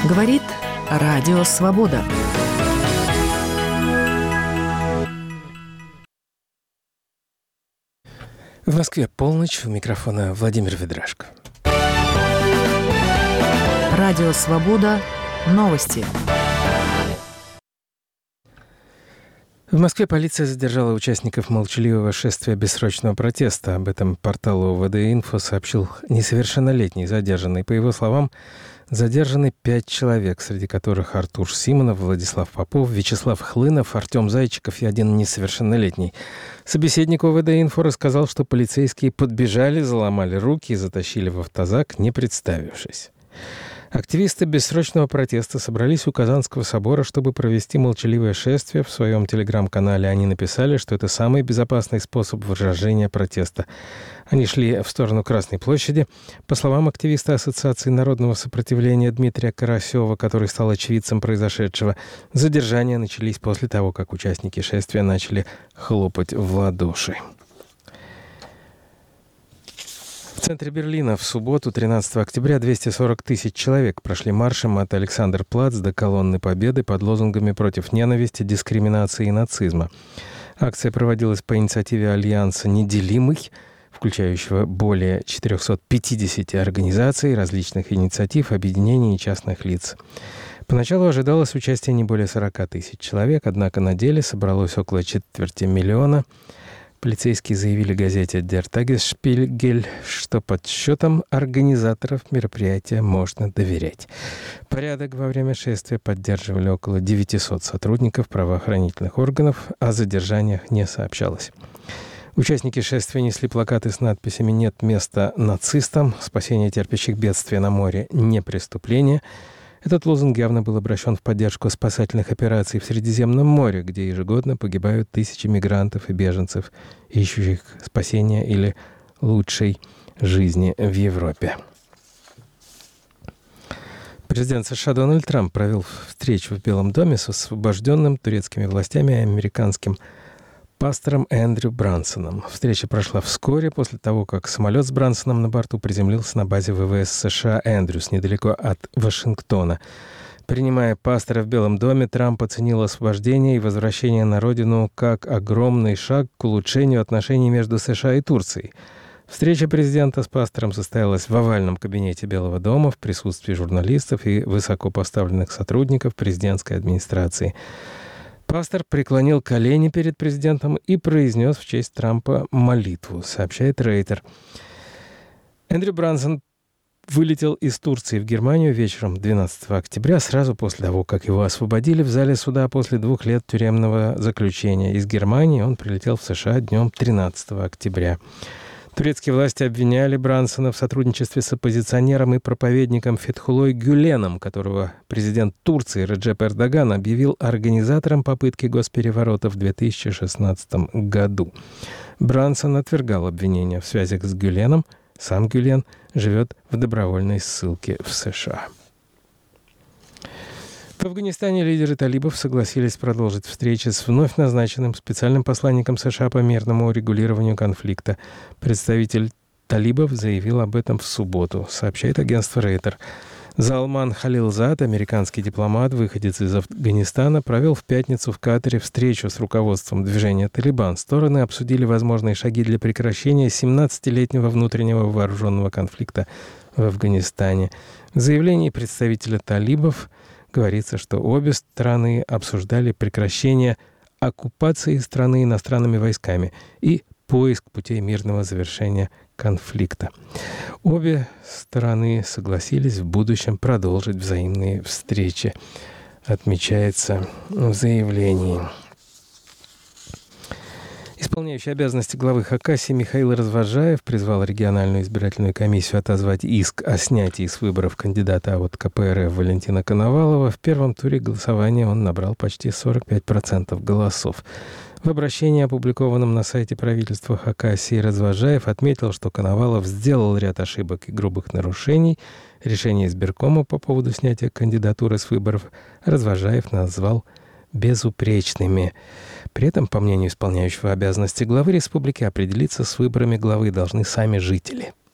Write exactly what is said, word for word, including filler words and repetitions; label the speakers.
Speaker 1: Говорит Радио Свобода.
Speaker 2: В Москве полночь, у микрофона Владимир Ведрашко.
Speaker 1: Радио Свобода. Новости.
Speaker 2: В Москве полиция задержала участников молчаливого шествия бессрочного протеста. Об этом порталу ВД-Инфо сообщил несовершеннолетний задержанный. По его словам, задержаны пять человек, среди которых Артур Симонов, Владислав Попов, Вячеслав Хлынов, Артем Зайчиков и один несовершеннолетний. Собеседник ВД-Инфо рассказал, что полицейские подбежали, заломали руки и затащили в автозак, не представившись. Активисты бессрочного протеста собрались у Казанского собора, чтобы провести молчаливое шествие. В своем телеграм-канале они написали, что это самый безопасный способ выражения протеста. Они шли в сторону Красной площади. По словам активиста Ассоциации народного сопротивления Дмитрия Карасева, который стал очевидцем произошедшего, задержания начались после того, как участники шествия начали хлопать в ладоши. В центре Берлина в субботу, тринадцатого октября, двести сорок тысяч человек прошли маршем от Александр-Плац до Колонны Победы под лозунгами против ненависти, дискриминации и нацизма. Акция проводилась по инициативе Альянса «Неделимый», включающего более четыреста пятьдесят организаций, различных инициатив, объединений и частных лиц. Поначалу ожидалось участие не более сорок тысяч человек, однако на деле собралось около четверти миллиона. Полицейские заявили газете Der Tagesspiegel, что подсчетам организаторов мероприятия можно доверять. Порядок во время шествия поддерживали около девятисот сотрудников правоохранительных органов, о задержаниях не сообщалось. Участники шествия несли плакаты с надписями «Нет места нацистам», «Спасение терпящих бедствия на море – не преступление». Этот лозунг явно был обращен в поддержку спасательных операций в Средиземном море, где ежегодно погибают тысячи мигрантов и беженцев, ищущих спасения или лучшей жизни в Европе. Президент США Дональд Трамп провел встречу в Белом доме с освобожденным турецкими властями и американским пастором Эндрю Брансоном. Встреча прошла вскоре после того, как самолет с Брансоном на борту приземлился на базе ВВС США Эндрюс, недалеко от Вашингтона. Принимая пастора в Белом доме, Трамп оценил освобождение и возвращение на родину как огромный шаг к улучшению отношений между США и Турцией. Встреча президента с пастором состоялась в овальном кабинете Белого дома в присутствии журналистов и высокопоставленных сотрудников президентской администрации. Пастор преклонил колени перед президентом и произнес в честь Трампа молитву, сообщает Рейтер. Эндрю Брансон вылетел из Турции в Германию вечером двенадцатого октября, сразу после того, как его освободили в зале суда после двух лет тюремного заключения. Из Германии он прилетел в США днем тринадцатого октября. Турецкие власти обвиняли Брансона в сотрудничестве с оппозиционером и проповедником Фетхулой Гюленом, которого президент Турции Реджеп Эрдоган объявил организатором попытки госпереворота в две тысячи шестнадцатом году. Брансон отвергал обвинения в связях с Гюленом. Сам Гюлен живет в добровольной ссылке в США. В Афганистане лидеры талибов согласились продолжить встречи с вновь назначенным специальным посланником США по мирному урегулированию конфликта. Представитель талибов заявил об этом в субботу, сообщает агентство Рейтер. Залман Халилзад, американский дипломат, выходец из Афганистана, провел в пятницу в Катаре встречу с руководством движения «Талибан». Стороны обсудили возможные шаги для прекращения семнадцатилетнего внутреннего вооруженного конфликта в Афганистане. В заявлении представителя талибов говорится, что обе стороны обсуждали прекращение оккупации страны иностранными войсками и поиск путей мирного завершения конфликта. Обе стороны согласились в будущем продолжить взаимные встречи, отмечается в заявлении. Исполняющий обязанности главы Хакасии Михаил Развожаев призвал региональную избирательную комиссию отозвать иск о снятии с выборов кандидата от ка пэ эр эф Валентина Коновалова. В первом туре голосования он набрал почти сорок пять процентов голосов. В обращении, опубликованном на сайте правительства Хакасии, Развожаев отметил, что Коновалов сделал ряд ошибок и грубых нарушений. Решение избиркома по поводу снятия кандидатуры с выборов Развожаев назвал безупречными. При этом, по мнению исполняющего обязанности главы республики, определиться с выборами главы должны сами жители.